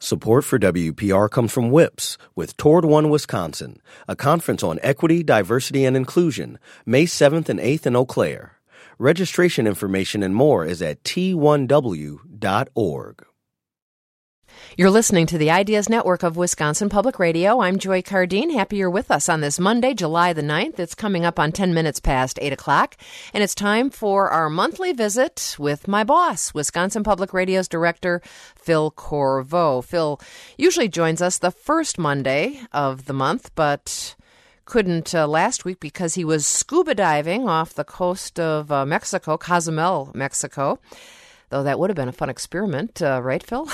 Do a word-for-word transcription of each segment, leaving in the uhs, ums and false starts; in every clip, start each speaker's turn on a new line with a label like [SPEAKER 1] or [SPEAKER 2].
[SPEAKER 1] Support for W P R comes from WHIPS with Toward One Wisconsin, a conference on equity, diversity, and inclusion, May seventh and eighth in Eau Claire. Registration information and more is at T one W dot org.
[SPEAKER 2] You're listening to the Ideas Network of Wisconsin Public Radio. I'm Joy Cardine. Happy you're with us on this Monday, July the ninth. It's coming up on ten minutes past eight o'clock, and it's time for our monthly visit with my boss, Wisconsin Public Radio's director, Phil Corvo. Phil usually joins us the first Monday of the month, but couldn't uh, last week because he was scuba diving off the coast of uh, Mexico, Cozumel, Mexico. Though that would have been a fun experiment, uh, right, Phil?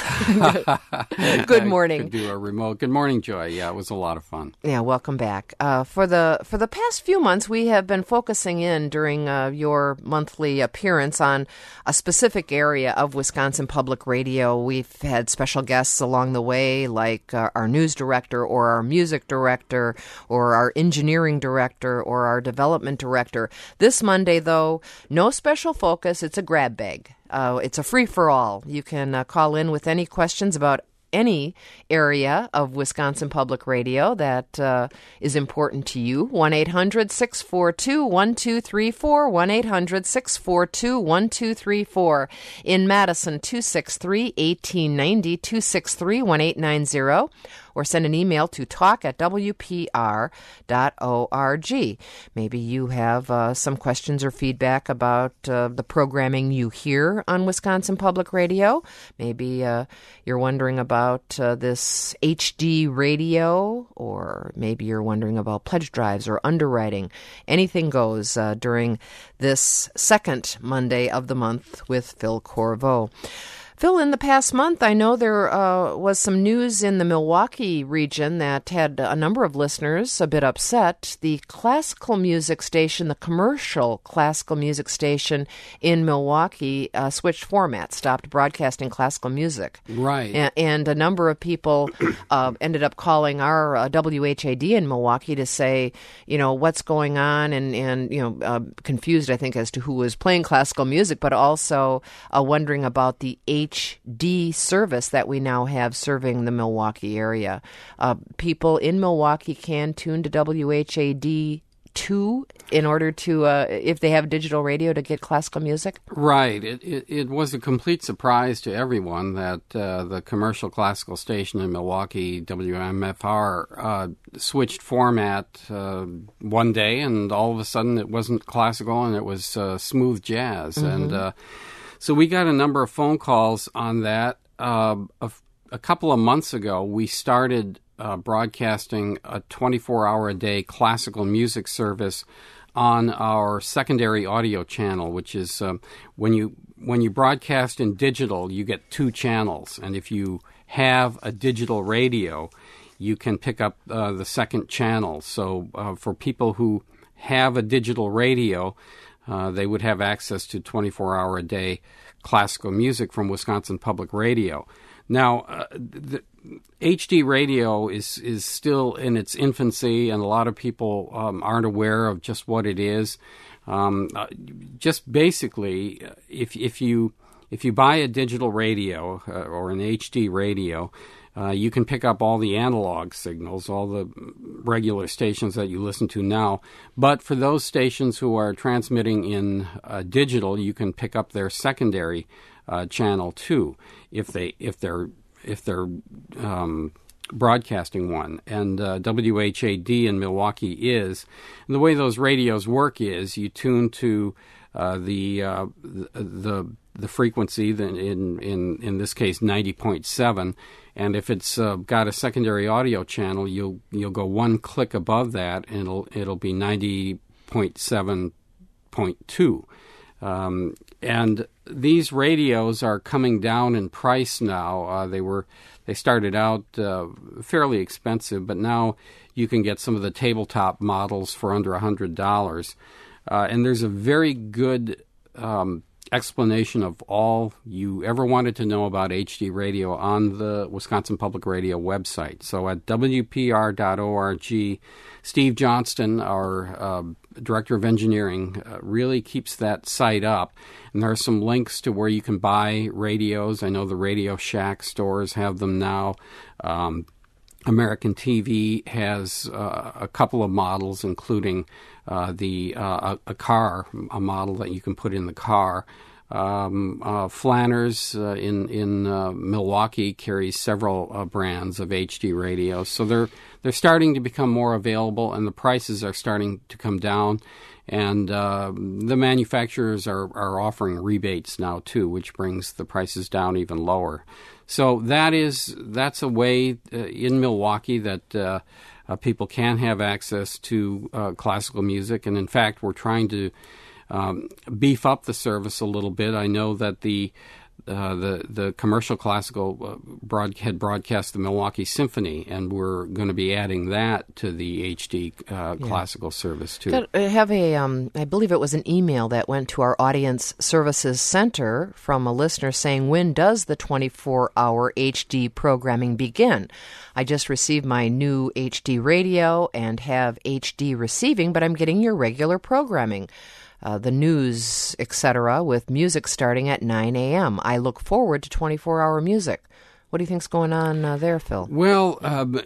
[SPEAKER 2] Good morning.
[SPEAKER 3] I could do a remote. Good morning, Joy. Yeah, it was a lot of fun.
[SPEAKER 2] Yeah, welcome back. Uh, for the for the past few months, we have been focusing in during uh, your monthly appearance on a specific area of Wisconsin Public Radio. We've had special guests along the way, like uh, our news director or our music director or our engineering director or our development director. This Monday, though, no special focus. It's a grab bag. Uh, it's a free-for-all. You can uh, call in with any questions about any area of Wisconsin Public Radio that uh, is important to you. one eight hundred six four two one two three four, one eight hundred six four two one two three four. In Madison, two six three, one eight nine zero, two six three, one eight nine zero. Or send an email to talk at W P R dot org. Maybe you have uh, some questions or feedback about uh, the programming you hear on Wisconsin Public Radio. Maybe uh, you're wondering about uh, this H D radio, or maybe you're wondering about pledge drives or underwriting. Anything goes uh, during this second Monday of the month with Phil Corvo. Phil, in the past month, I know there uh, was some news in the Milwaukee region that had a number of listeners a bit upset. The classical music station, the commercial classical music station in Milwaukee, uh, switched formats, stopped broadcasting classical music.
[SPEAKER 3] Right.
[SPEAKER 2] And, and a number of people uh, ended up calling our uh, W H A D in Milwaukee to say, you know, what's going on, and, and you know, uh, confused, I think, as to who was playing classical music, but also uh, wondering about the H D service that we now have serving the Milwaukee area. Uh, people in Milwaukee can tune to W H A D two in order to, uh, if they have digital radio, to get classical music?
[SPEAKER 3] Right. It, it, it was a complete surprise to everyone that uh, the commercial classical station in Milwaukee, W M F R, uh, switched format uh, one day, and all of a sudden it wasn't classical and it was uh, smooth jazz. Mm-hmm. And uh, So we got a number of phone calls on that. Uh, a, a couple of months ago, we started uh, broadcasting a twenty-four hour a day classical music service on our secondary audio channel, which is um, when you when you broadcast in digital, you get two channels. And if you have a digital radio, you can pick up uh, the second channel. So uh, for people who have a digital radio, Uh, they would have access to twenty-four hour a day classical music from Wisconsin Public Radio. Now, uh, the H D radio is is still in its infancy, and a lot of people um, aren't aware of just what it is. Um, uh, just basically, if if you if you buy a digital radio uh, or an H D radio, Uh, you can pick up all the analog signals, all the regular stations that you listen to now. But for those stations who are transmitting in uh, digital, you can pick up their secondary uh, channel too, if they if they're if they're um, broadcasting one. And uh, W H A D in Milwaukee is. And the way those radios work is you tune to uh, the uh, the the frequency, in in in this case ninety point seven. And if it's uh, got a secondary audio channel, you'll you'll go one click above that, and it'll it'll be ninety point seven point two. Um, and these radios are coming down in price now. Uh, they were they started out uh, fairly expensive, but now you can get some of the tabletop models for under a hundred dollars. Uh, and there's a very good um, explanation of all you ever wanted to know about H D radio on the Wisconsin Public Radio website. So at W P R dot org, Steve Johnston, our uh, Director of Engineering, uh, really keeps that site up. And there are some links to where you can buy radios. I know the Radio Shack stores have them now. Um, American T V has uh, a couple of models, including uh, the uh, a, a car, a model that you can put in the car. Um, uh, Flanners uh, in in uh, Milwaukee carries several uh, brands of H D radios, so they're they're starting to become more available, and the prices are starting to come down. And uh, the manufacturers are, are offering rebates now too, which brings the prices down even lower. So that is that's a way uh, in Milwaukee that uh, uh, people can have access to uh, classical music. And in fact, we're trying to um, beef up the service a little bit. I know that the Uh, the the commercial classical uh, broad, had broadcast the Milwaukee Symphony, and we're going to be adding that to the H D uh, yeah. classical service too.
[SPEAKER 2] I have a, um, I believe it was an email that went to our Audience Services Center from a listener saying, when does the twenty-four hour H D programming begin? I just received my new H D radio and have H D receiving, but I'm getting your regular programming. Uh, the news, et cetera, with music starting at nine a.m. I look forward to twenty-four hour music. What do you think's going on uh, there, Phil?
[SPEAKER 3] Well, um,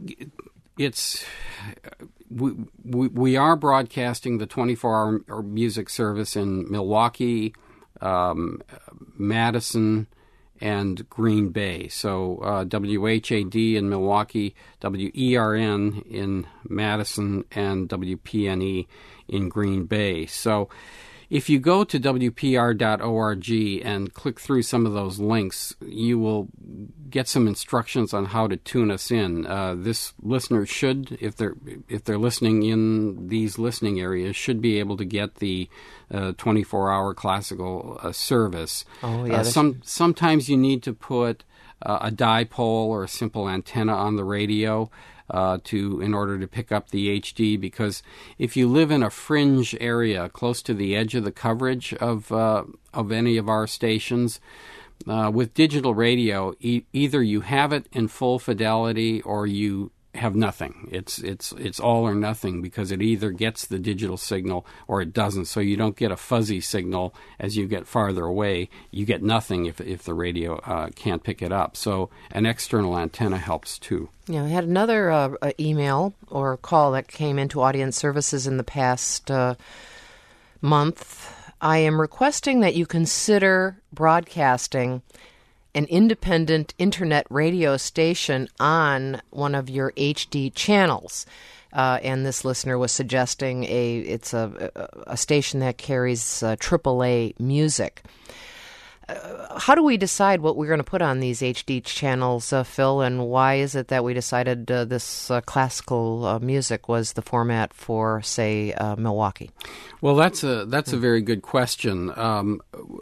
[SPEAKER 3] it's we, we we are broadcasting the twenty-four hour music service in Milwaukee, um, Madison, and Green Bay. So uh, W H A D in Milwaukee, W E R N in Madison, and W P N E in Green Bay. So if you go to W P R dot org and click through some of those links, you will get some instructions on how to tune us in. Uh, this listener should, if they're if they're listening in these listening areas, should be able to get the uh, twenty-four hour classical uh, service.
[SPEAKER 2] Oh, yeah.
[SPEAKER 3] Uh, some sometimes you need to put uh, a dipole or a simple antenna on the radio Uh, to in order to pick up the H D, because if you live in a fringe area close to the edge of the coverage of uh, of any of our stations, uh, with digital radio, e- either you have it in full fidelity or you have nothing. It's it's it's all or nothing, because it either gets the digital signal or it doesn't. So you don't get a fuzzy signal as you get farther away. You get nothing if if the radio uh, can't pick it up. So an external antenna helps too.
[SPEAKER 2] Yeah, I had another uh, email or call that came into Audience Services in the past uh, month. I am requesting that you consider broadcasting an independent internet radio station on one of your H D channels. Uh, and this listener was suggesting a it's a, a station that carries uh, triple A music. Uh, how do we decide what we're going to put on these H D channels, uh, Phil, and why is it that we decided uh, this uh, classical uh, music was the format for, say, uh, Milwaukee?
[SPEAKER 3] Well, that's a that's a very good question. Um,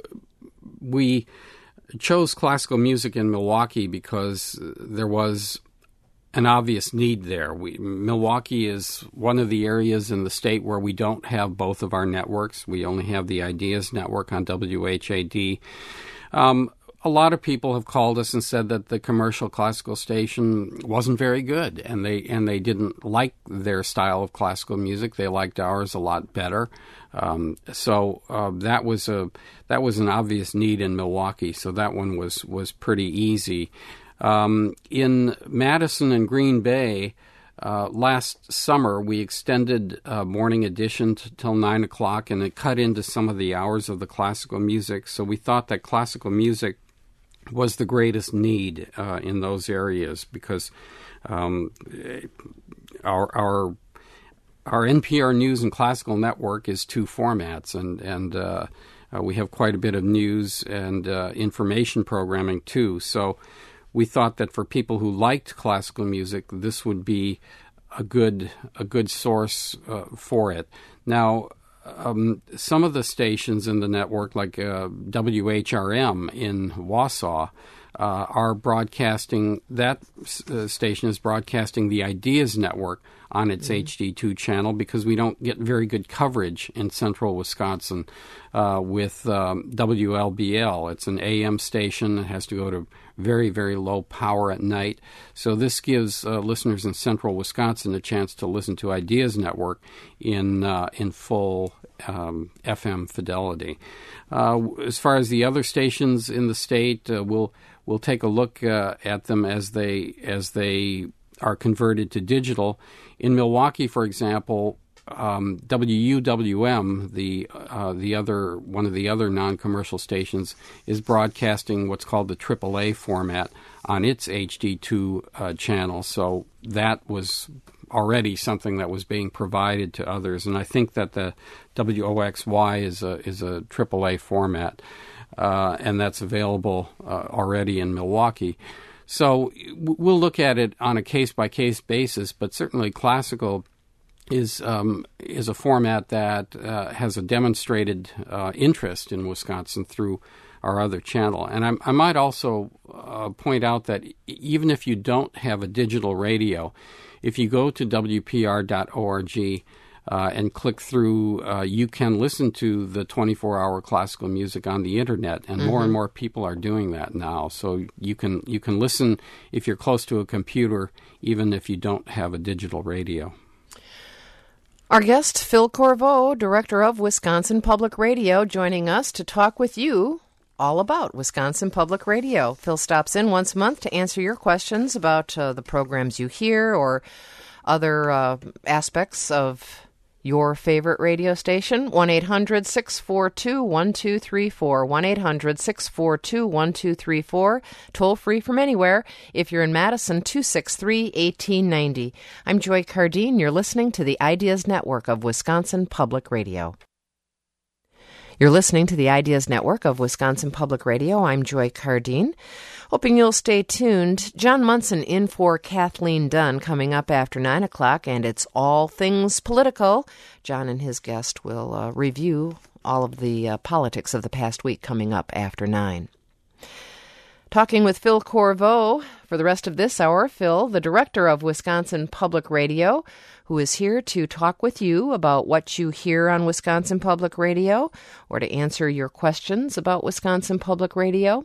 [SPEAKER 3] we chose classical music in Milwaukee because there was an obvious need there. We, Milwaukee is one of the areas in the state where we don't have both of our networks. We only have the Ideas Network on W H A D. Um, a lot of people have called us and said that the commercial classical station wasn't very good, and they and they didn't like their style of classical music. They liked ours a lot better. Um, so uh, that was a that was an obvious need in Milwaukee. So that one was was pretty easy. Um, in Madison and Green Bay, uh, last summer we extended uh, morning edition t- till nine o'clock, and it cut into some of the hours of the classical music. So we thought that classical music was the greatest need uh, in those areas, because um, our our our N P R News and Classical Network is two formats, and and uh, uh, we have quite a bit of news and uh, information programming too. So we thought that for people who liked classical music, this would be a good a good source uh, for it. Now, um, some of the stations in the network, like uh, W H R M in Wausau, uh, are broadcasting, that uh, station is broadcasting the Ideas Network on its mm-hmm. H D two channel because we don't get very good coverage in central Wisconsin uh, with um, W L B L. It's an A M station. It has to go to very, very low power at night. So this gives uh, listeners in central Wisconsin a chance to listen to Ideas Network in uh, in full um, F M fidelity. Uh, as far as the other stations in the state, uh, we'll we'll take a look uh, at them as they as they are converted to digital. In Milwaukee, for example, um, W U W M, the uh, the other one of the other non-commercial stations, is broadcasting what's called the triple A format on its H D two uh, channel. So that was already something that was being provided to others, and I think that the W O X Y is a is a triple A format, uh, and that's available uh, already in Milwaukee. So we'll look at it on a case-by-case basis, but certainly classical is um, is a format that uh, has a demonstrated uh, interest in Wisconsin through our other channel. And I, I might also uh, point out that even if you don't have a digital radio, if you go to W P R dot org uh, and click through, uh, you can listen to the twenty-four hour classical music on the internet, and mm-hmm. more and more people are doing that now. So you can you can listen if you're close to a computer, even if you don't have a digital radio.
[SPEAKER 2] Our guest, Phil Corvo, Director of Wisconsin Public Radio, joining us to talk with you all about Wisconsin Public Radio. Phil stops in once a month to answer your questions about uh, the programs you hear or other uh, aspects of your favorite radio station. one eight hundred six four two one two three four. one eight hundred six four two one two three four. Toll free from anywhere. If you're in Madison, two six three one eight nine zero. I'm Joy Cardine. You're listening to the Ideas Network of Wisconsin Public Radio. You're listening to the Ideas Network of Wisconsin Public Radio. I'm Joy Cardine. Hoping you'll stay tuned. John Munson in for Kathleen Dunn coming up after nine o'clock, and it's all things political. John and his guest will uh, review all of the uh, politics of the past week coming up after nine. Talking with Phil Corvo for the rest of this hour. Phil, the Director of Wisconsin Public Radio, who is here to talk with you about what you hear on Wisconsin Public Radio or to answer your questions about Wisconsin Public Radio.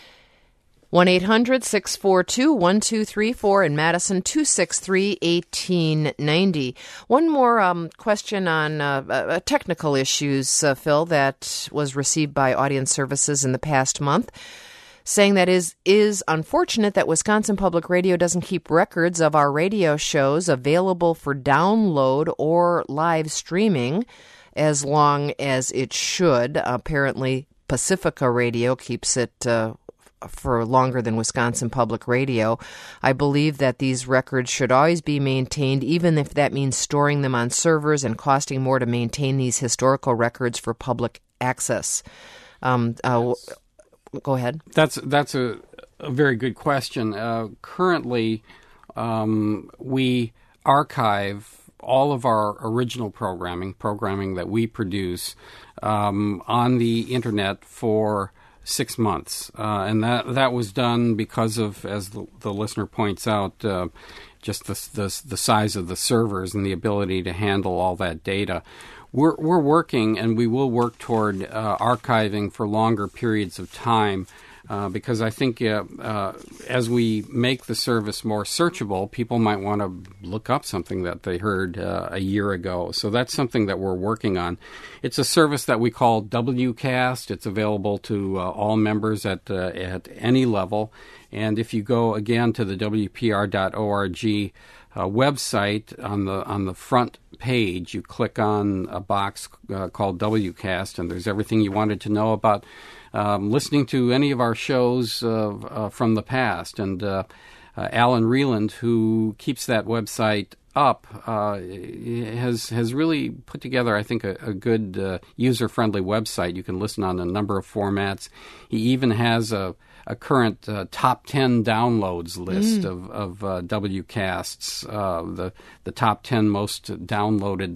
[SPEAKER 2] one eight hundred six four two one two three four in Madison, two six three one eight nine zero. One more um, question on uh, uh, technical issues, uh, Phil, that was received by Audience Services in the past month, saying that is is unfortunate that Wisconsin Public Radio doesn't keep records of our radio shows available for download or live streaming as long as it should. Apparently, Pacifica Radio keeps it uh, for longer than Wisconsin Public Radio. I believe that these records should always be maintained, even if that means storing them on servers and costing more to maintain these historical records for public access. Um, uh, go ahead.
[SPEAKER 3] That's that's a, a very good question. Uh, currently, um, we archive all of our original programming, programming that we produce, um, on the internet for six months, uh, and that that was done because of, as the, the listener points out, uh, just the, the the size of the servers and the ability to handle all that data. We're we're working, and we will work toward uh, archiving for longer periods of time, uh, because I think uh, uh, as we make the service more searchable, people might want to look up something that they heard uh, a year ago. So that's something that we're working on. It's a service that we call WCast. It's available to uh, all members at uh, at any level. And if you go again to the W P R dot org uh, website, on the on the front page, you click on a box uh, called WCast, and there's everything you wanted to know about um, listening to any of our shows uh, uh, from the past. And uh, uh, Alan Reland, who keeps that website up, uh, has has really put together, I think, a, a good uh, user-friendly website. You can listen on a number of formats. He even has a a current uh, top ten downloads list mm. of, of uh, WCasts, uh, the, the top ten most downloaded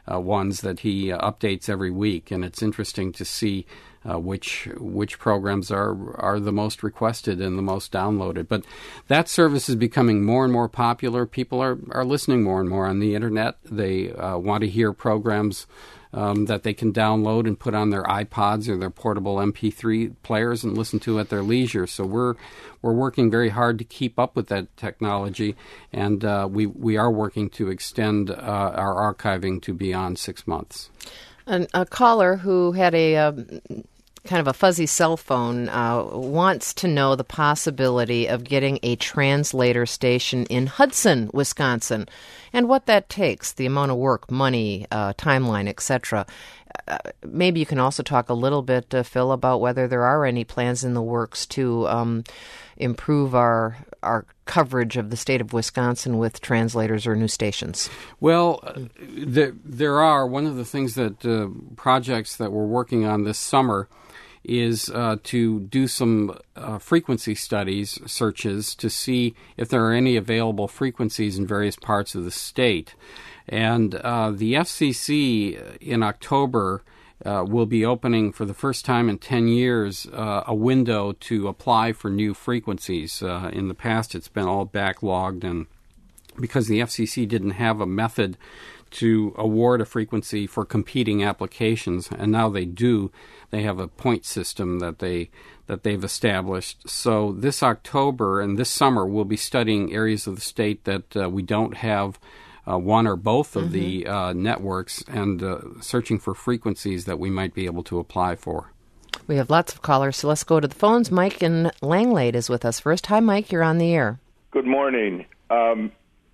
[SPEAKER 3] uh, ones that he uh, updates every week, and it's interesting to see uh, which which programs are are the most requested and the most downloaded. But that service is becoming more and more popular. People are, are listening more and more on the internet. They uh, want to hear programs Um, that they can download and put on their iPods or their portable M P three players and listen to at their leisure. So we're we're working very hard to keep up with that technology, and uh, we we are working to extend uh, our archiving to beyond six months.
[SPEAKER 2] And a caller who had a uh, kind of a fuzzy cell phone uh, wants to know the possibility of getting a translator station in Hudson, Wisconsin, and what that takes, the amount of work, money, uh, timeline, et cetera. Uh, maybe you can also talk a little bit, uh, Phil, about whether there are any plans in the works to um, improve our our coverage of the state of Wisconsin with translators or new stations.
[SPEAKER 3] Well, uh, there, there are. One of the things that uh, projects that we're working on this summer is uh, to do some uh, frequency studies, searches, to see if there are any available frequencies in various parts of the state. And uh, the F C C in October uh, will be opening for the first time in ten years uh, a window to apply for new frequencies. Uh, in the past, it's been all backlogged, and because the F C C didn't have a method to award a frequency for competing applications, and now they do. They have a point system that they that they've established. So this October and this summer, we'll be studying areas of the state that uh, we don't have uh, one or both of mm-hmm. the uh, networks, and uh, searching for frequencies that we might be able to apply for.
[SPEAKER 2] We have lots of callers, so let's go to the phones. Mike in Langlade is with us first. Hi, Mike. You're on the air.
[SPEAKER 4] Good morning. Um,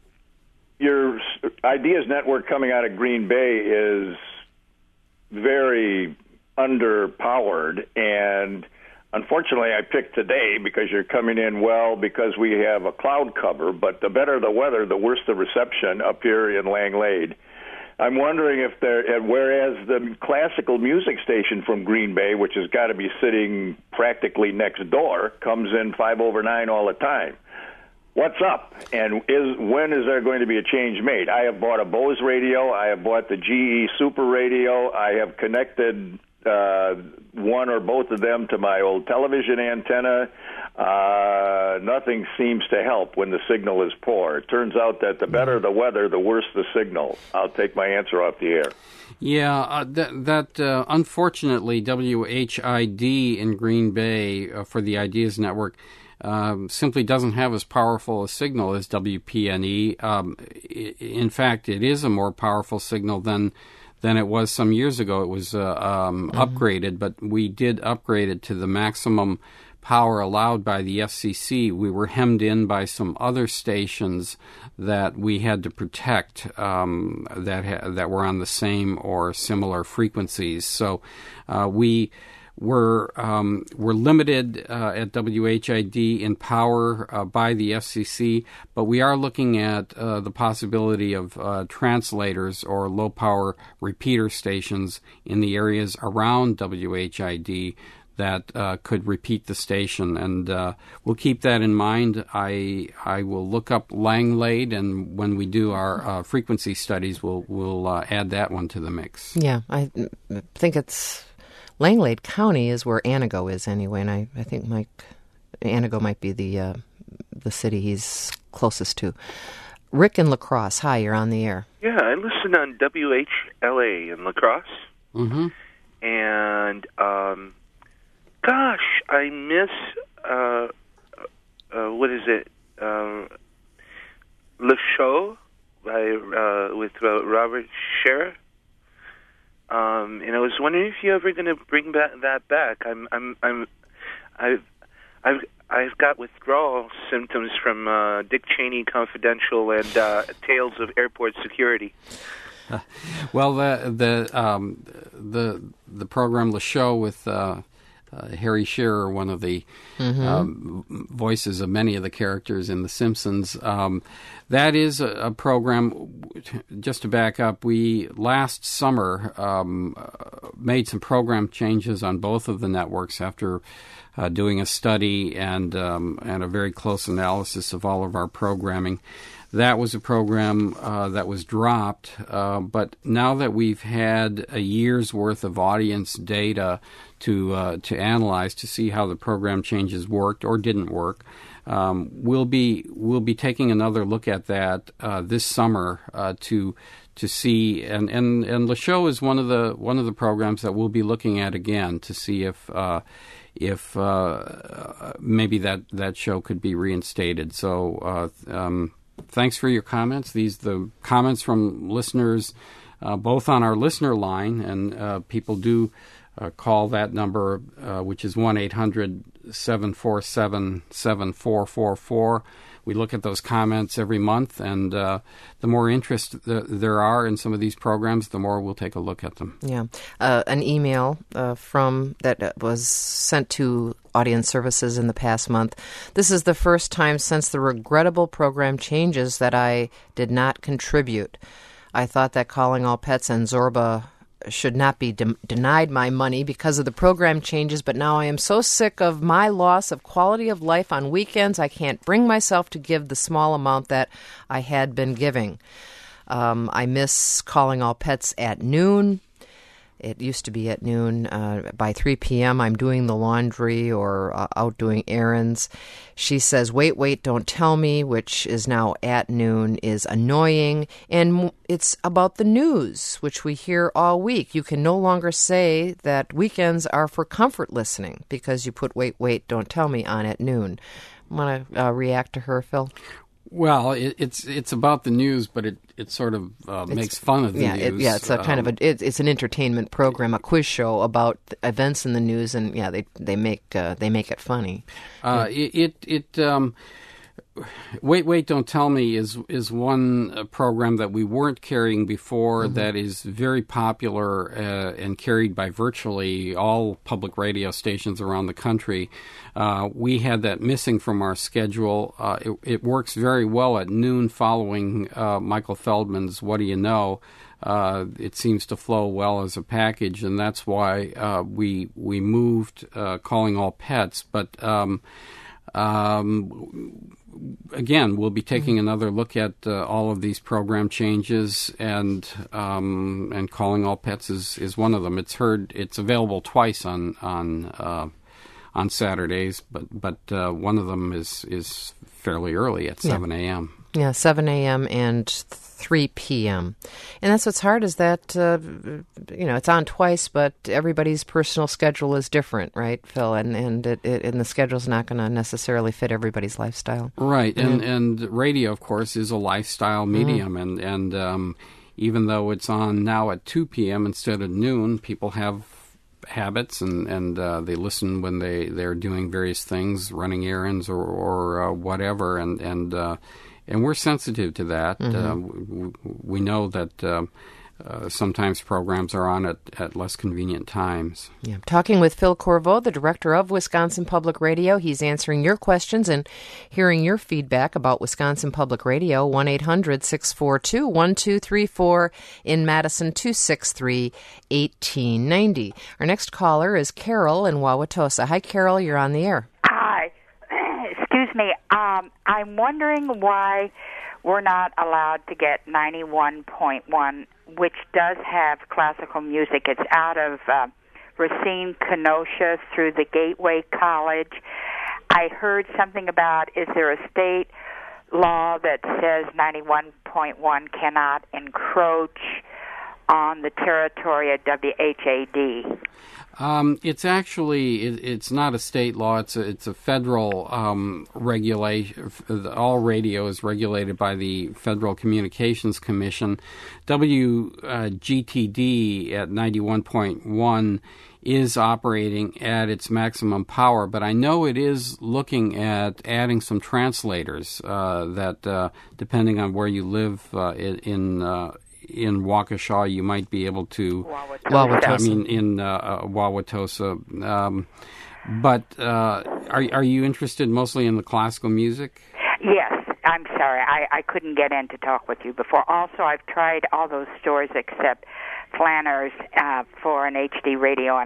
[SPEAKER 4] your Ideas Network coming out of Green Bay is very underpowered, and unfortunately I picked today because you're coming in well because we have a cloud cover, but the better the weather, the worse the reception up here in Langlade. I'm wondering if there, whereas the classical music station from Green Bay, which has got to be sitting practically next door, comes in five over nine all the time. What's up? And is when is there going to be a change made? I have bought a Bose radio. I have bought the G E Super radio. I have connected uh, one or both of them to my old television antenna. Uh, nothing seems to help when the signal is poor. It turns out that the better the weather, the worse the signal. I'll take my answer off the air.
[SPEAKER 3] Yeah, uh, that, that uh, unfortunately, W H I D in Green Bay uh, for the Ideas Network Um, simply doesn't have as powerful a signal as W P N E. Um, in fact, it is a more powerful signal than than it was some years ago. It was uh, um, mm-hmm. upgraded, but we did upgrade it to the maximum power allowed by the F C C. We were hemmed in by some other stations that we had to protect um, that ha- that were on the same or similar frequencies. So uh, we. We're, um, we're limited uh, at W H I D in power uh, by the F C C, but we are looking at uh, the possibility of uh, translators or low-power repeater stations in the areas around W H I D that uh, could repeat the station, and uh, we'll keep that in mind. I I will look up Langlade, and when we do our uh, frequency studies, we'll, we'll uh, add that one to the mix.
[SPEAKER 2] Yeah, I think it's... Langlade County is where Anago is anyway, and I, I think Mike Anago might be the uh, the city he's closest to. Rick in La Crosse, hi, you're on the air.
[SPEAKER 5] Yeah, I listen on W H L A in La Crosse.
[SPEAKER 3] Mm-hmm.
[SPEAKER 5] And, um, gosh, I miss, uh, uh, what is it, uh, Le Show by, uh, with uh, Robert Scherer. Um, and I was wondering if you're ever going to bring back, that back. I'm, I'm, I'm, I've, I've, I've got withdrawal symptoms from uh, Dick Cheney Confidential and uh, Tales of Airport Security.
[SPEAKER 3] Uh, well, the the um, the the program, the show with uh, uh, Harry Shearer, one of the mm-hmm. um, voices of many of the characters in The Simpsons. Um, that is a, a program. Just to back up, we last summer um, uh, made some program changes on both of the networks after uh, doing a study and um, and a very close analysis of all of our programming. That was a program uh, that was dropped, uh, but now that we've had a year's worth of audience data to uh, to analyze to see how the program changes worked or didn't work, um, we'll be we'll be taking another look at that uh, this summer uh, to to see and, and, and Le Show is one of the one of the programs that we'll be looking at again to see if uh, if uh, maybe that, that show could be reinstated. So. Uh, um, Thanks for your comments. These the comments from listeners, uh, both on our listener line, and uh, people do uh, call that number, uh, which is one eight hundred seven four seven seven four four four. We look at those comments every month, and uh, the more interest th- there are in some of these programs, the more we'll take a look at them.
[SPEAKER 2] Yeah. Uh, an email uh, from that was sent to Audience Services in the past month. This is the first time since the regrettable program changes that I did not contribute. I thought that Calling All Pets and Zorba should not be de- denied my money because of the program changes, but now I am so sick of my loss of quality of life on weekends, I can't bring myself to give the small amount that I had been giving. Um, I miss Calling All Pets at noon. It used to be at noon. Uh, by three p.m., I'm doing the laundry or uh, out doing errands. She says, wait, wait, don't tell me, which is now at noon, is annoying. And it's about the news, which we hear all week. You can no longer say that weekends are for comfort listening because you put wait, wait, don't tell me on at noon. Want to uh, react to her, Phil?
[SPEAKER 3] Well, it, it's it's about the news, but it, it sort of uh, makes fun of the
[SPEAKER 2] yeah,
[SPEAKER 3] news.
[SPEAKER 2] It, yeah, it's a kind um, of a it, it's an entertainment program, a quiz show about events in the news, and yeah, they they make uh, they make it funny.
[SPEAKER 3] Uh, yeah. It it. it um, Wait, Wait, Don't Tell Me is is one uh, program that we weren't carrying before mm-hmm. that is very popular uh, and carried by virtually all public radio stations around the country. Uh, we had that missing from our schedule. Uh, it, it works very well at noon following uh, Michael Feldman's What Do You Know? Uh, it seems to flow well as a package, and that's why uh, we we moved uh, Calling All Pets. But um, um, again, we'll be taking mm-hmm. another look at uh, all of these program changes, and um, and Calling All Pets is, is one of them. It's heard. It's available twice on on uh, on Saturdays, but but uh, one of them is is fairly early at
[SPEAKER 2] yeah.
[SPEAKER 3] seven a.m.
[SPEAKER 2] Yeah, seven a.m. and three p.m. And that's what's hard is that, uh, you know, it's on twice, but everybody's personal schedule is different, right, Phil? And and, it, it, and the schedule's not going to necessarily fit everybody's lifestyle.
[SPEAKER 3] Right, mm-hmm. and and radio, of course, is a lifestyle medium, mm-hmm. and, and um, even though it's on now at two p.m. instead of noon, people have habits, and, and uh, they listen when they, they're doing various things, running errands or, or uh, whatever, and, and uh, And we're sensitive to that. Mm-hmm. Uh, we, we know that uh, uh, sometimes programs are on at, at less convenient times.
[SPEAKER 2] Yeah. Talking with Phil Corvo, the director of Wisconsin Public Radio. He's answering your questions and hearing your feedback about Wisconsin Public Radio. one eight hundred six four two one two three four in Madison, two six three eighteen ninety. Our next caller is Carol in Wauwatosa. Hi, Carol. You're on the air.
[SPEAKER 6] Hi. Excuse me. Um, I'm wondering why we're not allowed to get ninety-one point one, which does have classical music. It's out of uh, Racine, Kenosha, through the Gateway College. I heard something about, is there a state law that says ninety-one point one cannot encroach on the territory of W H A D?
[SPEAKER 3] Um, it's actually it, it's not a state law. It's a, it's a federal um, regulation. All radio is regulated by the Federal Communications Commission. W G T D at ninety-one point one is operating at its maximum power, but I know it is looking at adding some translators uh, that, uh, depending on where you live uh, in. Uh, In Waukesha, you might be able to.
[SPEAKER 2] Wauwatosa.
[SPEAKER 3] I mean, in uh, uh, Wauwatosa. Um, but uh, are are you interested mostly in the classical music?
[SPEAKER 6] Yes. I'm sorry. I, I couldn't get in to talk with you before. Also, I've tried all those stores except Flanner's uh, for an H D radio, and I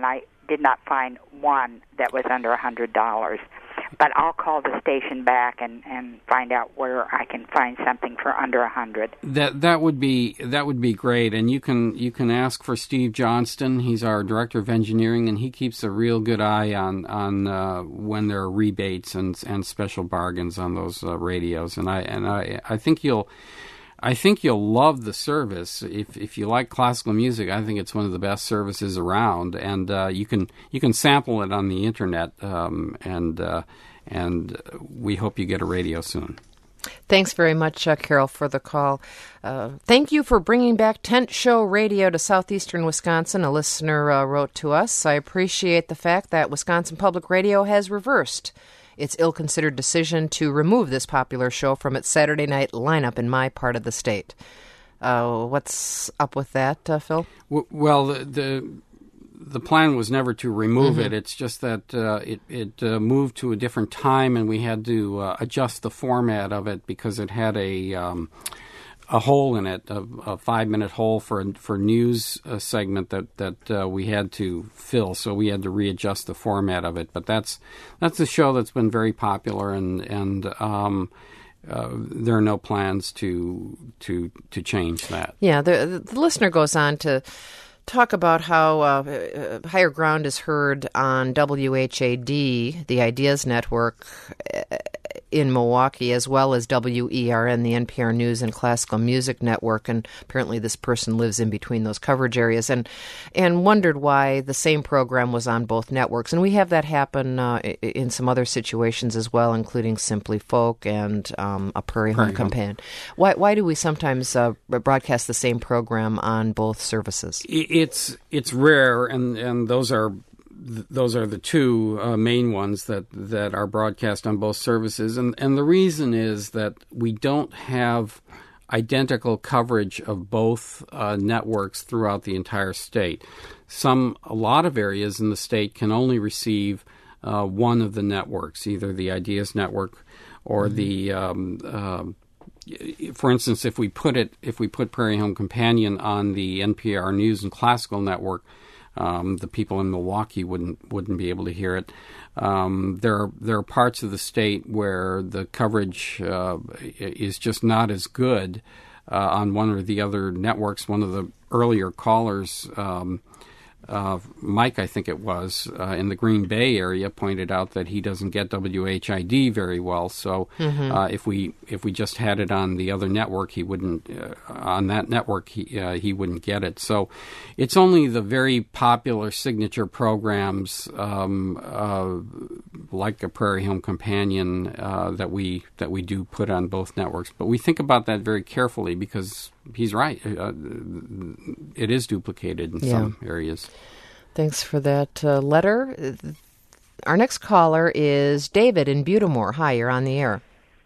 [SPEAKER 6] did not find one that was under a hundred dollars. But I'll call the station back and, and find out where I can find something for under a hundred.
[SPEAKER 3] That that would be that would be great, and you can you can ask for Steve Johnston. He's our director of engineering, and he keeps a real good eye on on uh, when there are rebates and and special bargains on those uh, radios. And I and I I think you'll. I think you'll love the service. If if you like classical music, I think it's one of the best services around, and uh, you can you can sample it on the internet, um, and uh, and we hope you get a radio soon.
[SPEAKER 2] Thanks very much, uh, Carol, for the call. Uh, thank you for bringing back Tent Show Radio to southeastern Wisconsin. A listener uh, wrote to us. I appreciate the fact that Wisconsin Public Radio has reversed its ill-considered decision to remove this popular show from its Saturday night lineup in my part of the state. Uh, what's up with that, uh, Phil?
[SPEAKER 3] Well, the, the the plan was never to remove
[SPEAKER 2] Mm-hmm.
[SPEAKER 3] it. It's just that uh, it, it uh, moved to a different time, and we had to uh, adjust the format of it because it had a um, a hole in it, a, a five-minute hole for for news uh, segment that that uh, we had to fill. So we had to readjust the format of it. But that's that's a show that's been very popular, and and um, uh, there are no plans to to to change that.
[SPEAKER 2] Yeah, the, the listener goes on to talk about how uh, Higher Ground is heard on W H A D, the Ideas Network, in Milwaukee, as well as W E R N, the N P R News and Classical Music Network, and apparently this person lives in between those coverage areas, and and wondered why the same program was on both networks. And we have that happen uh, in some other situations as well, including Simply Folk and um, a Prairie Home Companion. Why why do we sometimes uh, broadcast the same program on both services?
[SPEAKER 3] It's it's rare, and, and those are those are the two uh, main ones that, that are broadcast on both services, and and the reason is that we don't have identical coverage of both uh, networks throughout the entire state. Some a lot of areas in the state can only receive uh, one of the networks, either the Ideas Network or mm-hmm. the um, uh, for instance, if we put it, if we put Prairie Home Companion on the N P R News and Classical Network, um, the people in Milwaukee wouldn't wouldn't be able to hear it. Um, there are there are parts of the state where the coverage uh, is just not as good uh, on one or the other networks. One of the earlier callers, um, uh, Mike, I think it was, uh, in the Green Bay area, pointed out that he doesn't get W H I D very well. So mm-hmm. uh, if we if we just had it on the other network, he wouldn't uh, on that network he uh, he wouldn't get it. So it's only the very popular signature programs um, uh, like a Prairie Home Companion uh, that we that we do put on both networks. But we think about that very carefully because he's right. Uh, it is duplicated in yeah. some areas.
[SPEAKER 2] Thanks for that uh, letter. Our next caller is David in Butamore. Hi, you're on the air.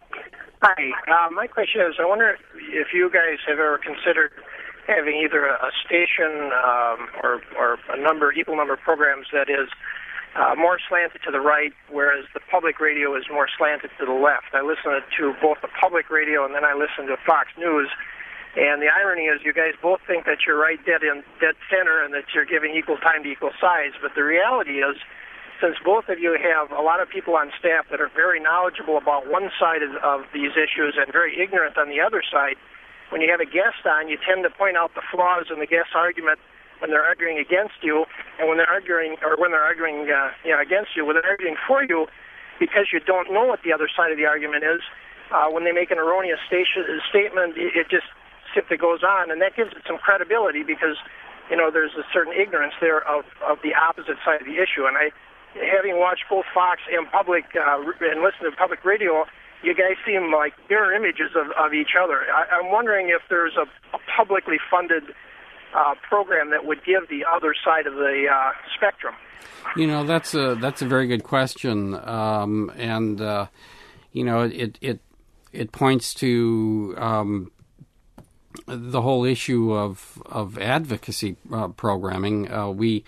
[SPEAKER 7] Hi. Uh, my question is, I wonder if you guys have ever considered having either a, a station um, or, or a number, equal number of programs that is uh, more slanted to the right, whereas the public radio is more slanted to the left. I listen to both the public radio and then I listen to Fox News. And the irony is you guys both think that you're right dead in dead center and that you're giving equal time to equal sides. But the reality is, since both of you have a lot of people on staff that are very knowledgeable about one side of, of these issues and very ignorant on the other side, when you have a guest on, you tend to point out the flaws in the guest's argument when they're arguing against you, and when they're arguing, or when they're arguing uh, you know, against you, when they're arguing for you, because you don't know what the other side of the argument is. Uh, when they make an erroneous station, statement, it, it just simply goes on, and that gives it some credibility because, you know, there's a certain ignorance there of, of the opposite side of the issue. And I, having watched both Fox and public uh, and listened to public radio, you guys seem like mirror images of, of each other. I, I'm wondering if there's a, a publicly funded uh, program that would give the other side of the uh, spectrum.
[SPEAKER 3] You know, that's a that's a very good question, um, and uh, you know, it it it points to um, the whole issue of of advocacy uh, programming. Uh, we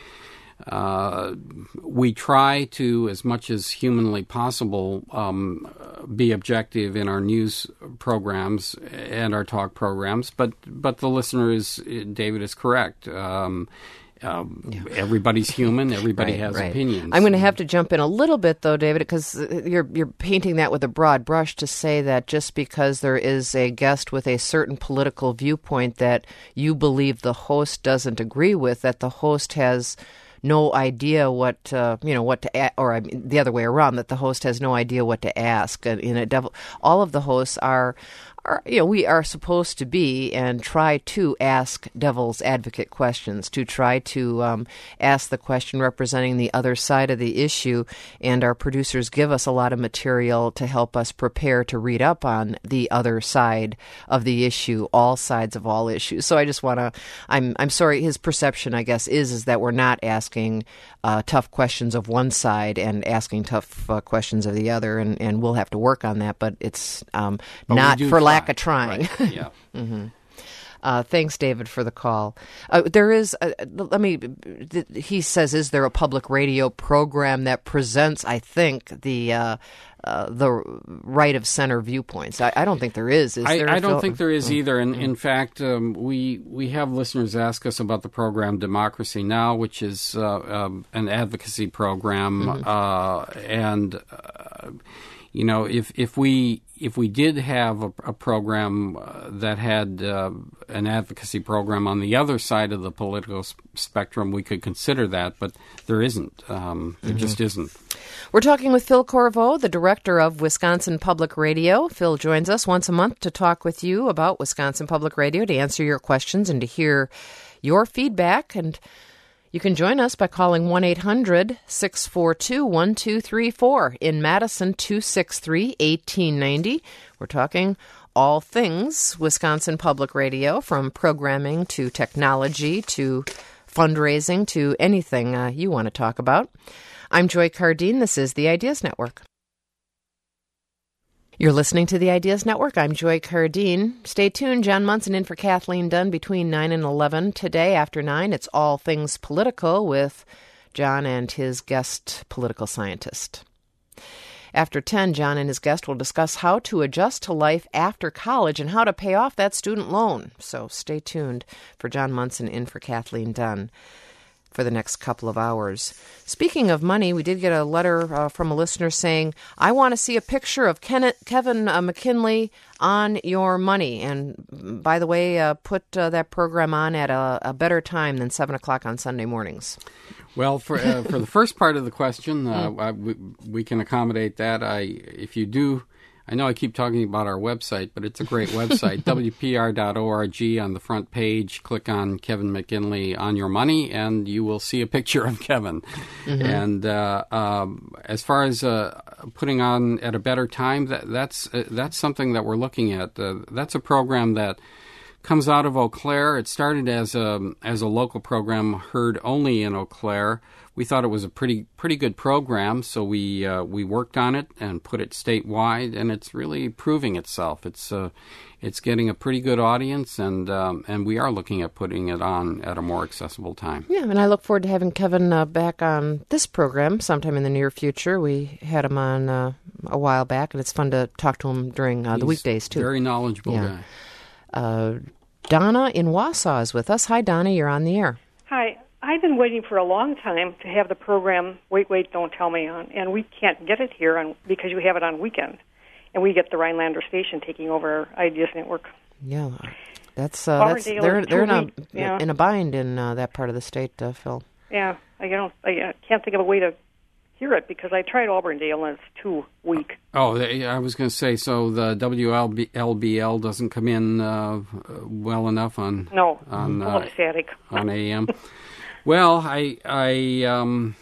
[SPEAKER 3] uh, we try to, as much as humanly possible, um, be objective in our news programs and our talk programs. But but the listener is David is correct. Um, Um, yeah. Everybody's human. Everybody
[SPEAKER 2] right,
[SPEAKER 3] has
[SPEAKER 2] right.
[SPEAKER 3] opinions.
[SPEAKER 2] I'm going to have to jump in a little bit, though, David, because you're you're painting that with a broad brush to say that just because there is a guest with a certain political viewpoint that you believe the host doesn't agree with, that the host has no idea what uh, you know what to a- or I mean, the other way around, that the host has no idea what to ask. And in a devil, all of the hosts are. Are, you know, we are supposed to be and try to ask devil's advocate questions, to try to um, ask the question representing the other side of the issue, and our producers give us a lot of material to help us prepare to read up on the other side of the issue, all sides of all issues. So I just want to, I'm I'm sorry, his perception, I guess, is is that we're not asking uh, tough questions of one side and asking tough uh, questions of the other, and, and we'll have to work on that, but it's um,
[SPEAKER 3] but
[SPEAKER 2] not for
[SPEAKER 3] try.
[SPEAKER 2] lack of trying.
[SPEAKER 3] Right. Yeah.
[SPEAKER 2] mm-hmm. uh, thanks, David, for the call. Uh, there is, a, let me, th- he says, is there a public radio program that presents, I think, the uh, uh, the right of center viewpoints? I, I don't think there is. Is
[SPEAKER 3] I,
[SPEAKER 2] there?
[SPEAKER 3] I don't
[SPEAKER 2] Phil?
[SPEAKER 3] think there is either. And
[SPEAKER 2] mm-hmm.
[SPEAKER 3] in fact, um, we we have listeners ask us about the program Democracy Now!, which is uh, um, an advocacy program, mm-hmm. uh, and uh, you know, if if we if we did have a, a program uh, that had uh, an advocacy program on the other side of the political s- spectrum, we could consider that, but there isn't. Um, there mm-hmm. just isn't.
[SPEAKER 2] We're talking with Phil Corvo, the director of Wisconsin Public Radio. Phil joins us once a month to talk with you about Wisconsin Public Radio, to answer your questions and to hear your feedback. And you can join us by calling one eight hundred six four two one two three four. In Madison, two six three one eight nine zero. We're talking all things Wisconsin Public Radio, from programming to technology to fundraising to anything uh, you want to talk about. I'm Joy Cardine. This is the Ideas Network. You're listening to the Ideas Network. I'm Joy Cardine. Stay tuned. John Munson in for Kathleen Dunn between nine and eleven. Today, after nine, it's All Things Political with John and his guest political scientist. After ten, John and his guest will discuss how to adjust to life after college and how to pay off that student loan. So stay tuned for John Munson in for Kathleen Dunn for the next couple of hours. Speaking of money, we did get a letter uh, from a listener saying, I want to see a picture of Ken- Kevin uh, McKinley on your money. And by the way, uh, put uh, that program on at a, a better time than seven o'clock on Sunday mornings.
[SPEAKER 3] Well, for uh, for the first part of the question, uh, I, we, we can accommodate that. I if you do, I know I keep talking about our website, but it's a great website, W P R dot org. On the front page, click on Kevin McKinley on your money, and you will see a picture of Kevin. Mm-hmm. And uh, um, as far as uh, putting on at a better time, that, that's uh, that's something that we're looking at. Uh, that's a program that comes out of Eau Claire. It started as a as a local program heard only in Eau Claire. We thought it was a pretty pretty good program, so we uh, we worked on it and put it statewide, and it's really proving itself. It's uh, it's getting a pretty good audience, and um, and we are looking at putting it on at a more accessible time.
[SPEAKER 2] Yeah, and I look forward to having Kevin uh, back on this program sometime in the near future. We had him on uh, a while back, and it's fun to talk to him during uh, the weekdays too.
[SPEAKER 3] Very knowledgeable
[SPEAKER 2] yeah.
[SPEAKER 3] guy.
[SPEAKER 2] Uh, Donna in Wausau is with us. Hi, Donna. You're on the air.
[SPEAKER 8] Hi. I've been waiting for a long time to have the program Wait, Wait, Don't Tell Me on, and we can't get it here on, because you have it on weekend, and we get the Rhinelander station taking over our Ideas Network.
[SPEAKER 2] Yeah, that's uh, that's they're they're in a
[SPEAKER 8] yeah.
[SPEAKER 2] in a bind in uh, that part of the state, uh, Phil.
[SPEAKER 8] Yeah, I don't I can't think of a way to hear it because I tried Auburndale and it's too weak.
[SPEAKER 3] Oh, I was going to say, so the W L B L doesn't come in uh, well enough on
[SPEAKER 8] no
[SPEAKER 3] on
[SPEAKER 8] uh, static
[SPEAKER 3] on A M. Well, I, I, um,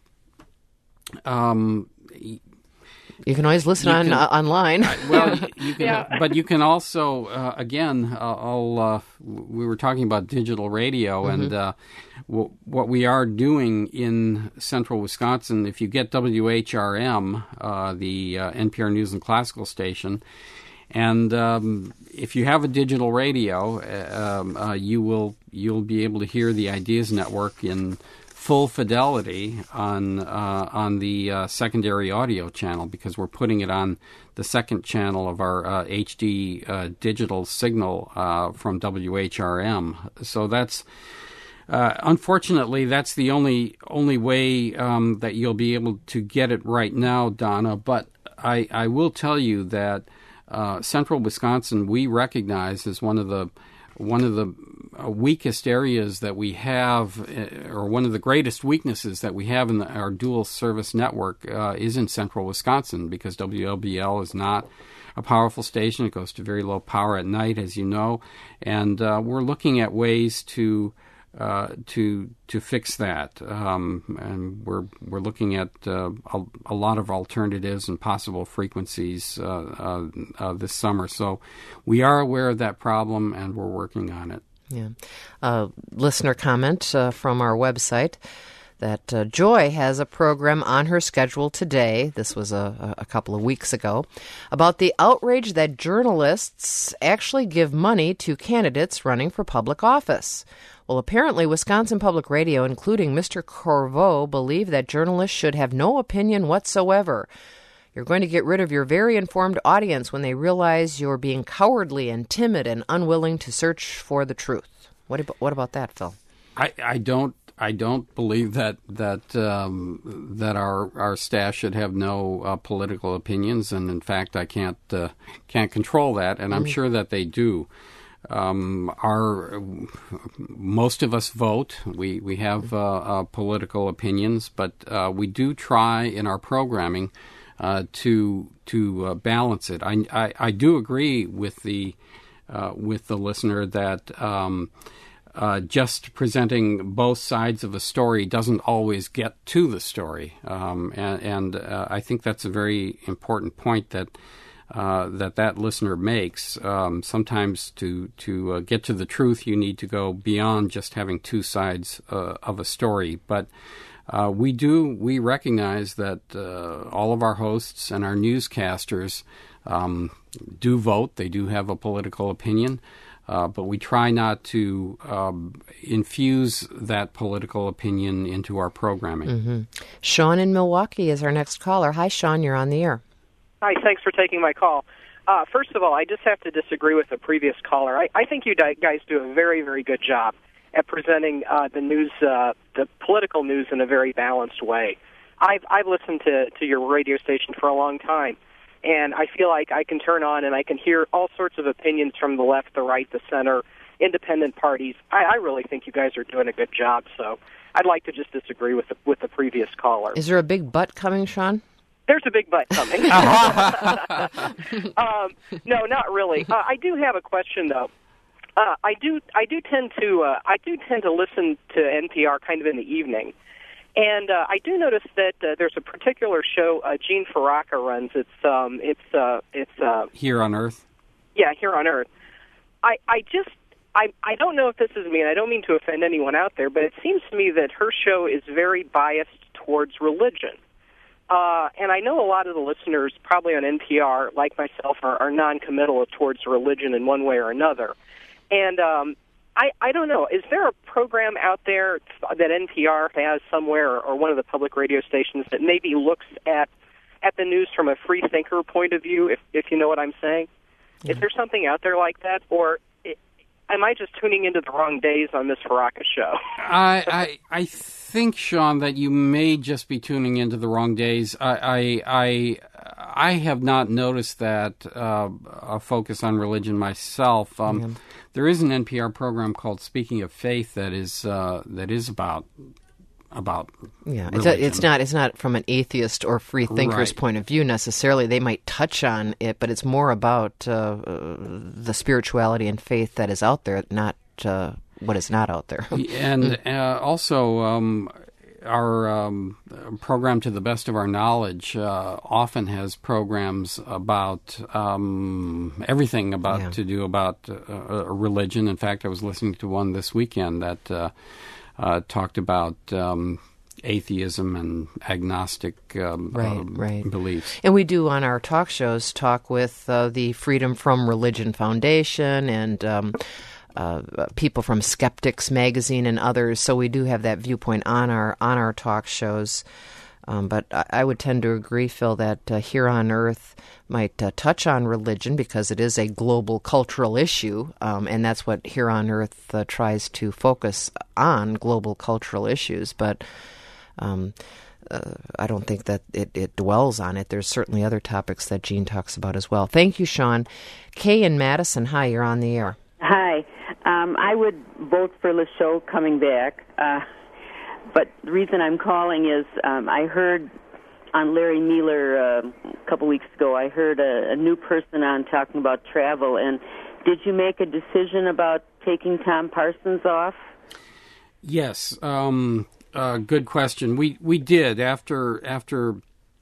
[SPEAKER 3] um,
[SPEAKER 2] you can always listen
[SPEAKER 3] you
[SPEAKER 2] on
[SPEAKER 3] can,
[SPEAKER 2] uh, online.
[SPEAKER 3] Well, you can,
[SPEAKER 8] yeah.
[SPEAKER 3] but you can also, uh, again, uh, I'll, uh, we were talking about digital radio, mm-hmm. and uh, w- what we are doing in central Wisconsin. If you get W H R M, uh, the uh, N P R News and Classical station. And um, if you have a digital radio, uh, um, uh, you will you'll be able to hear the Ideas Network in full fidelity on uh, on the uh, secondary audio channel, because we're putting it on the second channel of our uh, H D uh, digital signal uh, from W H R M. So that's Uh, unfortunately, that's the only only way um, that you'll be able to get it right now, Donna. But I, I will tell you that uh, Central Wisconsin we recognize as one of the one of the weakest areas that we have, or one of the greatest weaknesses that we have in the, our dual service network uh, is in Central Wisconsin, because W L B L is not a powerful station. It goes to very low power at night, as you know, and uh, we're looking at ways to uh, to to fix that. Um, and we're we're looking at uh, a, a lot of alternatives and possible frequencies uh, uh, uh, this summer. So we are aware of that problem, and we're working on it.
[SPEAKER 2] Yeah. Uh, listener comment uh, from our website that uh, Joy has a program on her schedule today, this was a, a couple of weeks ago, about the outrage that journalists actually give money to candidates running for public office. Well, apparently Wisconsin Public Radio, including Mister Corvo, believe that journalists should have no opinion whatsoever. You're going to get rid of your very informed audience when they realize you're being cowardly and timid and unwilling to search for the truth. What about, what about that, Phil?
[SPEAKER 3] I, I don't I don't believe that that um, that our our staff should have no uh, political opinions, and in fact, I can't uh, can't control that, and I'm mm. sure that they do. Um, our most of us vote. We we have uh, uh, political opinions, but uh, we do try in our programming uh, to to uh, balance it. I, I I do agree with the uh, with the listener that um, uh, just presenting both sides of a story doesn't always get to the story, um, and, and uh, I think that's a very important point that. Uh, that that listener makes. Um, sometimes to to uh, get to the truth, you need to go beyond just having two sides uh, of a story. But uh, we do we recognize that uh, all of our hosts and our newscasters um, do vote. They do have a political opinion, uh, but we try not to um, infuse that political opinion into our programming.
[SPEAKER 2] Mm-hmm. Sean in Milwaukee is our next caller. Hi, Sean. You're on the air.
[SPEAKER 7] Hi, thanks for taking my call. Uh, first of all, I just have to disagree with the previous caller. I, I think you guys do a very, very good job at presenting uh, the news, uh, the political news, in a very balanced way. I've, I've listened to, to your radio station for a long time, and I feel like I can turn on and I can hear all sorts of opinions from the left, the right, the center, independent parties. I, I really think you guys are doing a good job, so I'd like to just disagree with the, with the previous caller.
[SPEAKER 2] Is there a big butt coming, Sean?
[SPEAKER 7] There's a big butt coming. um, no, not really. Uh, I do have a question, though. Uh, I do, I do tend to, uh, I do tend to listen to N P R kind of in the evening, and uh, I do notice that uh, there's a particular show uh, Gene Faraca runs. It's, um, it's, uh, it's uh,
[SPEAKER 3] Here on Earth.
[SPEAKER 7] Yeah, Here on Earth. I, I just, I, I don't know if this is me, and I don't mean to offend anyone out there, but it seems to me that her show is very biased towards religion. Uh, and I know a lot of the listeners, probably on N P R, like myself, are, are non-committal towards religion in one way or another. And um, I, I don't know, is there a program out there that N P R has somewhere, or, or one of the public radio stations, that maybe looks at at the news from a free thinker point of view, if, if you know what I'm saying? Yeah. Is there something out there like that? Or it, am I just tuning into the wrong days on this Faraca show?
[SPEAKER 3] I, I I think, Sean, that you may just be tuning into the wrong days. I I I, I have not noticed that uh, a focus on religion myself. Um, yeah. There is an N P R program called Speaking of Faith that is uh, that is about about
[SPEAKER 2] yeah. It's, a, it's not it's not from an atheist or free thinker's
[SPEAKER 3] right.
[SPEAKER 2] point of view necessarily. They might touch on it, but it's more about uh, the spirituality and faith that is out there, not uh, what is not out there.
[SPEAKER 3] And uh, also, um, our um, program, To the Best of Our Knowledge, uh, often has programs about um, everything about
[SPEAKER 2] yeah.
[SPEAKER 3] to do about uh, religion. In fact, I was listening to one this weekend that uh, uh, talked about um, atheism and agnostic um,
[SPEAKER 2] right,
[SPEAKER 3] uh,
[SPEAKER 2] right.
[SPEAKER 3] beliefs.
[SPEAKER 2] And we do on our talk shows talk with uh, the Freedom from Religion Foundation and um, uh, people from Skeptics Magazine and others. So we do have that viewpoint on our on our talk shows. Um, but I, I would tend to agree, Phil, that uh, Here on Earth might uh, touch on religion because it is a global cultural issue, um, and that's what Here on Earth uh, tries to focus on, global cultural issues. But um, uh, I don't think that it, it dwells on it. There's certainly other topics that Jean talks about as well. Thank you, Sean. Kay in Madison, hi, you're on the air.
[SPEAKER 9] Hi. Um, I would vote for Le Show coming back. Uh, but the reason I'm calling is um, I heard on Larry Mealer uh, a couple weeks ago, I heard a, a new person on talking about travel. And did you make a decision about taking Tom Parsons off?
[SPEAKER 3] Yes. Um, uh, good question. We we did after after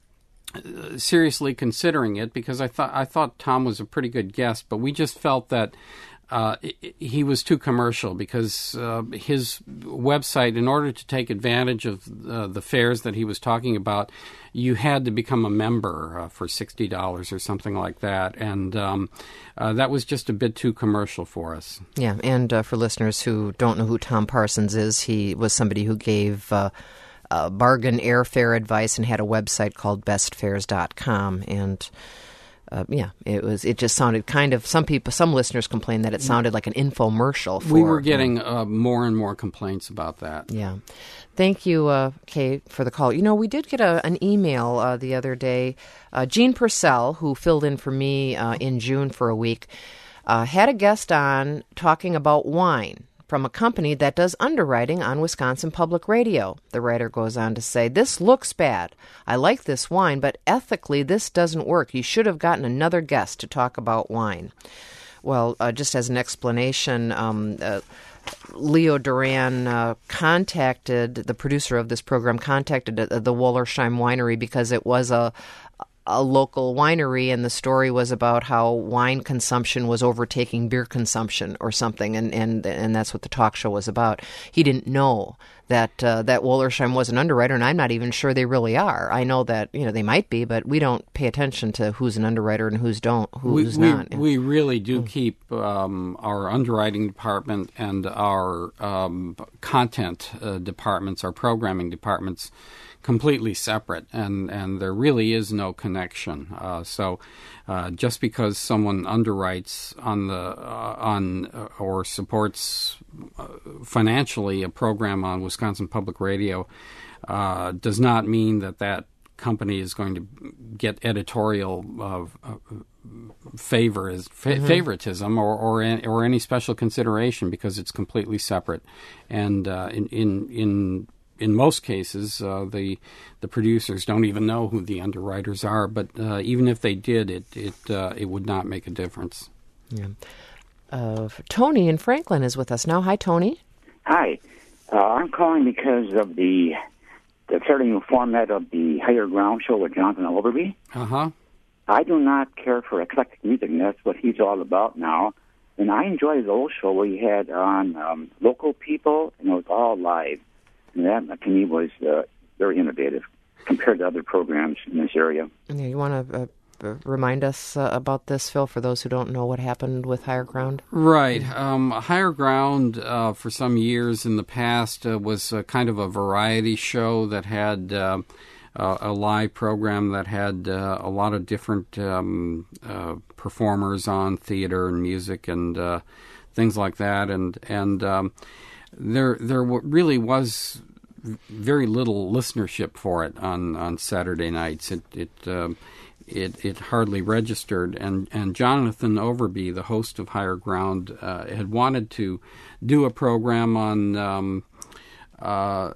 [SPEAKER 3] uh, seriously considering it, because I thought I thought Tom was a pretty good guest, but we just felt that Uh, he was too commercial, because uh, his website, in order to take advantage of uh, the fares that he was talking about, you had to become a member uh, for sixty dollars or something like that. And um, uh, that was just a bit too commercial for us.
[SPEAKER 2] Yeah, and uh, for listeners who don't know who Tom Parsons is, he was somebody who gave uh, uh, bargain airfare advice and had a website called best fares dot com. And Uh, yeah, it was. It just sounded kind of. Some people, some listeners complained that it sounded like an infomercial. For,
[SPEAKER 3] we were getting uh, more and more complaints about that.
[SPEAKER 2] Yeah, thank you, uh, Kay, for the call. You know, we did get a, an email uh, the other day. Uh, Jean Purcell, who filled in for me uh, in June for a week, uh, had a guest on talking about wine from a company that does underwriting on Wisconsin Public Radio. The writer goes on to say, "This looks bad. I like this wine, but ethically this doesn't work. You should have gotten another guest to talk about wine." Well, uh, just as an explanation, um, uh, Leo Duran uh, contacted, the producer of this program, contacted uh, the Wollersheim Winery because it was a a local winery, and the story was about how wine consumption was overtaking beer consumption or something, and and, and that's what the talk show was about. He didn't know that uh, that Wollersheim was an underwriter, and I'm not even sure they really are. I know that, you know, they might be, but we don't pay attention to who's an underwriter and who's don't, who's
[SPEAKER 3] we,
[SPEAKER 2] not.
[SPEAKER 3] We, we really do keep um, our underwriting department and our um, content uh, departments, our programming departments, completely separate, and, and there really is no connection. Uh, so, uh, just because someone underwrites on the uh, on uh, or supports uh, financially a program on Wisconsin Public Radio uh, does not mean that that company is going to get editorial uh, uh, favor is fa- mm-hmm. favoritism or or any, or any special consideration, because it's completely separate, and uh, in in in. In most cases, uh, the the producers don't even know who the underwriters are. But uh, even if they did, it it uh, it would not make a difference.
[SPEAKER 2] Yeah. Uh, Tony in Franklin is with us now. Hi, Tony.
[SPEAKER 10] Hi. Uh, I'm calling because of the the fairly new format of the Higher Ground show with Jonathan Overby.
[SPEAKER 3] Uh huh.
[SPEAKER 10] I do not care for eclectic music, and that's what he's all about now. And I enjoyed the old show where he had on um, local people, and it was all live. And that, to me, was uh, very innovative compared to other programs in this area.
[SPEAKER 2] Yeah, you want to uh, remind us uh, about this, Phil, for those who don't know what happened with Higher Ground?
[SPEAKER 3] Right. Um, Higher Ground, uh, for some years in the past, uh, was a kind of a variety show that had uh, uh, a live program that had uh, a lot of different um, uh, performers on, theater and music and uh, things like that. And and um, there there really was very little listenership for it on, on Saturday nights. It it, uh, it it hardly registered, and, and Jonathan Overby, the host of Higher Ground, uh, had wanted to do a program on um, uh,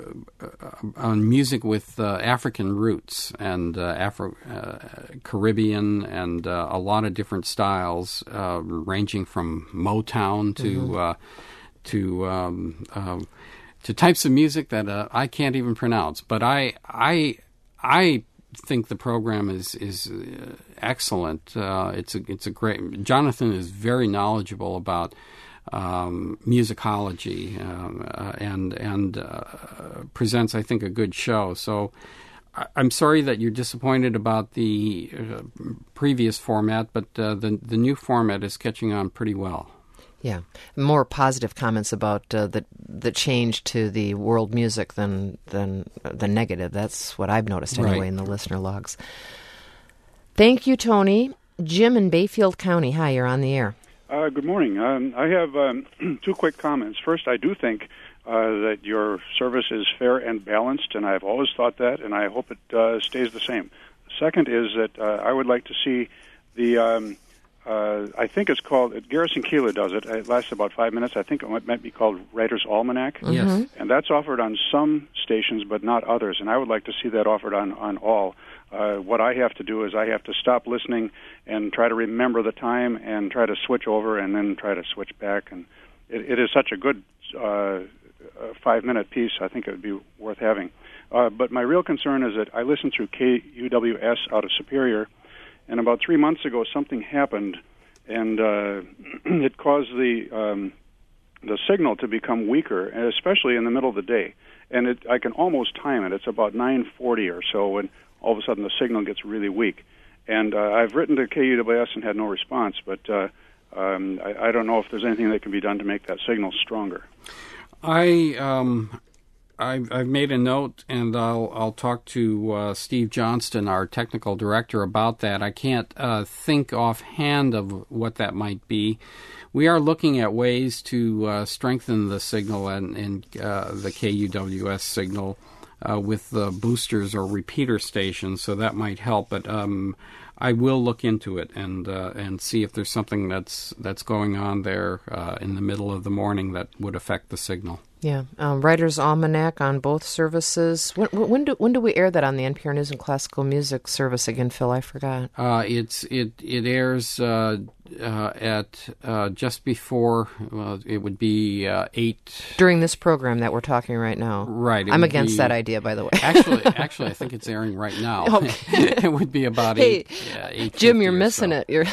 [SPEAKER 3] on music with uh, African roots and uh, Afro uh, Caribbean and uh, a lot of different styles, uh, ranging from Motown to mm-hmm. uh, to um, uh, to types of music that uh, I can't even pronounce. But I I I think the program is is uh, excellent. Uh, it's a it's a great. Jonathan is very knowledgeable about um, musicology um, uh, and and uh, presents, I think, a good show. So I, I'm sorry that you're disappointed about the uh, previous format, but uh, the the new format is catching on pretty well.
[SPEAKER 2] Yeah, more positive comments about uh, the the change to the world music than than the negative. That's what I've noticed anyway
[SPEAKER 3] Right.
[SPEAKER 2] in the listener logs. Thank you, Tony. Jim in Bayfield County. Hi, you're on the air.
[SPEAKER 11] Uh, good morning. Um, I have um, two quick comments. First, I do think uh, that your service is fair and balanced, and I've always thought that, and I hope it uh, stays the same. Second is that uh, I would like to see the, um, uh, I think it's called, Garrison Keillor does it. It lasts about five minutes. I think it might, might be called Writer's Almanac.
[SPEAKER 3] Yes.
[SPEAKER 11] And that's offered on some stations, but not others, and I would like to see that offered on, on all. Uh, what I have to do is I have to stop listening and try to remember the time and try to switch over and then try to switch back. And it, it is such a good uh, five-minute piece, I think it would be worth having. Uh, but my real concern is that I listen through K U W S out of Superior, and about three months ago something happened, and uh, it caused the um, the signal to become weaker, especially in the middle of the day. And it, I can almost time it. It's about nine forty or so when all of a sudden the signal gets really weak. And uh, I've written to K U W S and had no response, but uh, um, I, I don't know if there's anything that can be done to make that signal stronger.
[SPEAKER 3] I um, I've, I've made a note, and I'll I'll talk to uh, Steve Johnston, our technical director, about that. I can't uh, think offhand of what that might be. We are looking at ways to uh, strengthen the signal and, and uh, the K U W S signal uh, with the boosters or repeater stations, so that might help. But um, I will look into it and uh, and see if there's something that's that's going on there uh, in the middle of the morning that would affect the signal.
[SPEAKER 2] Yeah, um, Writer's Almanac on both services. When, when do when do we air that on the N P R News and Classical Music service again, Phil? I forgot.
[SPEAKER 3] Uh, it's it it airs uh, uh, at uh, just before. Well, it would be uh, eight
[SPEAKER 2] during this program that we're talking right now.
[SPEAKER 3] Right.
[SPEAKER 2] I'm against
[SPEAKER 3] be,
[SPEAKER 2] that idea, by the way.
[SPEAKER 3] actually, actually, I think it's airing right now.
[SPEAKER 2] Okay.
[SPEAKER 3] It would be about
[SPEAKER 2] hey,
[SPEAKER 3] eight. Yeah, eight
[SPEAKER 2] Jim, you're missing
[SPEAKER 3] so.
[SPEAKER 2] it. You're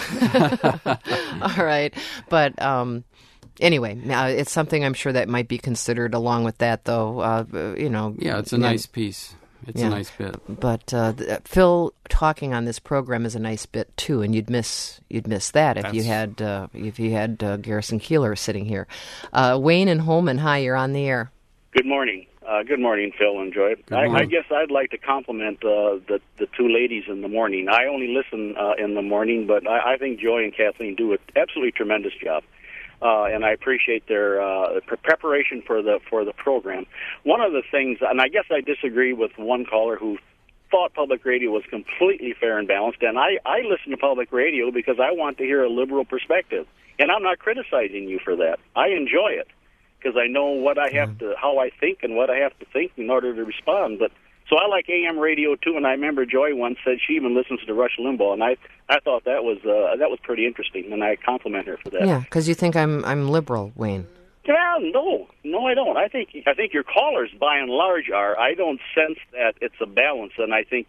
[SPEAKER 2] all right, but. Um, Anyway, now it's something I'm sure that might be considered along with that, though. Uh, you know,
[SPEAKER 3] yeah, it's a yeah. nice piece. It's
[SPEAKER 2] yeah.
[SPEAKER 3] a nice bit.
[SPEAKER 2] But uh, th- Phil talking on this program is a nice bit too, and you'd miss you'd miss that if
[SPEAKER 3] That's...
[SPEAKER 2] you had uh, if you had uh, Garrison Keillor sitting here. Uh, Wayne and Holman, hi, you're on the air.
[SPEAKER 12] Good morning. Uh, good morning, Phil and Joy. I, I guess I'd like to compliment uh, the the two ladies in the morning. I only listen uh, in the morning, but I, I think Joy and Kathleen do an absolutely tremendous job. Uh, and I appreciate their uh, preparation for the for the program. One of the things, and I guess I disagree with one caller who thought public radio was completely fair and balanced, and I, I listen to public radio because I want to hear a liberal perspective. And I'm not criticizing you for that. I enjoy it because I know what I have to, how I think and what I have to think in order to respond. But so I like A M radio too, and I remember Joy once said she even listens to Rush Limbaugh, and I I thought that was uh, that was pretty interesting, and I compliment her for that.
[SPEAKER 2] Yeah, because you think I'm I'm liberal, Wayne.
[SPEAKER 12] Yeah, no, no, I don't. I think I think your callers, by and large, are. I don't sense that it's a balance, and I think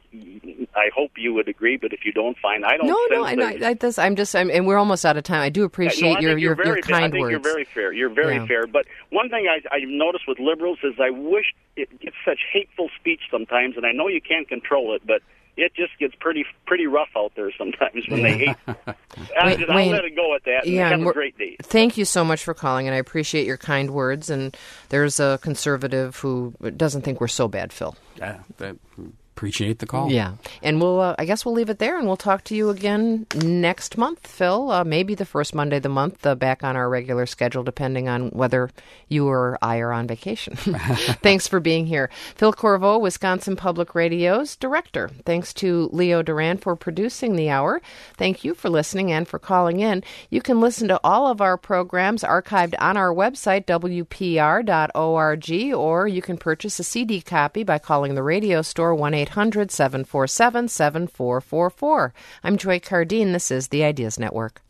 [SPEAKER 12] I hope you would agree. But if you don't, fine. I don't.
[SPEAKER 2] No,
[SPEAKER 12] sense
[SPEAKER 2] no, I,
[SPEAKER 12] that,
[SPEAKER 2] I, I this, I'm just, I'm, and we're almost out of time. I do appreciate
[SPEAKER 12] yeah, no, I
[SPEAKER 2] your
[SPEAKER 12] think
[SPEAKER 2] your,
[SPEAKER 12] you're very,
[SPEAKER 2] your kind
[SPEAKER 12] I think
[SPEAKER 2] words.
[SPEAKER 12] you're very fair. You're very
[SPEAKER 2] yeah.
[SPEAKER 12] fair. But one thing I I noticed with liberals is I wish it gets such hateful speech sometimes, and I know you can't control it, but it just gets pretty pretty rough out there sometimes when they hate. I'll, just, I'll let it go at that.
[SPEAKER 2] Yeah,
[SPEAKER 12] have a great day.
[SPEAKER 2] Thank you so much for calling, and I appreciate your kind words. And there's a conservative who doesn't think we're so bad, Phil.
[SPEAKER 3] Yeah, that, appreciate the call.
[SPEAKER 2] Yeah, and we'll. Uh, I guess we'll leave it there, and we'll talk to you again next month, Phil. Uh, maybe the first Monday of the month, uh, back on our regular schedule, depending on whether you or I are on vacation. Thanks for being here, Phil Corvo, Wisconsin Public Radio's director. Thanks to Leo Duran for producing the hour. Thank you for listening and for calling in. You can listen to all of our programs archived on our website, W P R dot org, or you can purchase a C D copy by calling the radio store one eight hundred seven four seven seven four four four. I'm Joy Cardine. This is the Ideas Network.